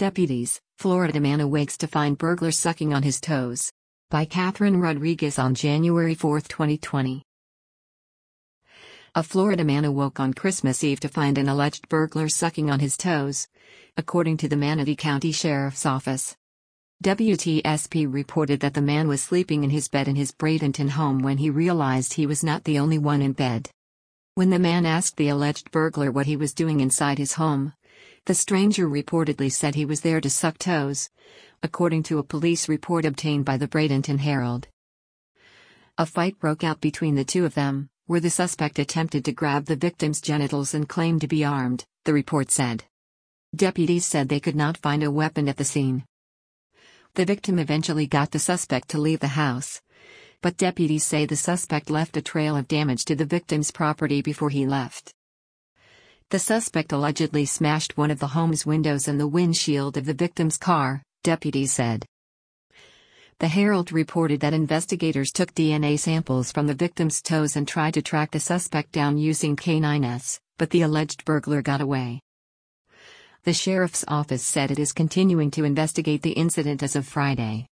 Deputies, Florida man awakes to find burglar sucking on his toes. By Catherine Rodriguez on January 4, 2020. A Florida man awoke on Christmas Eve to find an alleged burglar sucking on his toes, according to the Manatee County Sheriff's Office. WTSP reported that the man was sleeping in his bed in his Bradenton home when he realized he was not the only one in bed. When the man asked the alleged burglar what he was doing inside his home, the stranger reportedly said he was there to suck toes, according to a police report obtained by the Bradenton Herald. A fight broke out between the two of them, where the suspect attempted to grab the victim's genitals and claimed to be armed, the report said. Deputies said they could not find a weapon at the scene. The victim eventually got the suspect to leave the house, but deputies say the suspect left a trail of damage to the victim's property before he left. The suspect allegedly smashed one of the home's windows and the windshield of the victim's car, deputies said. The Herald reported that investigators took DNA samples from the victim's toes and tried to track the suspect down using canines, but the alleged burglar got away. The sheriff's office said it is continuing to investigate the incident as of Friday.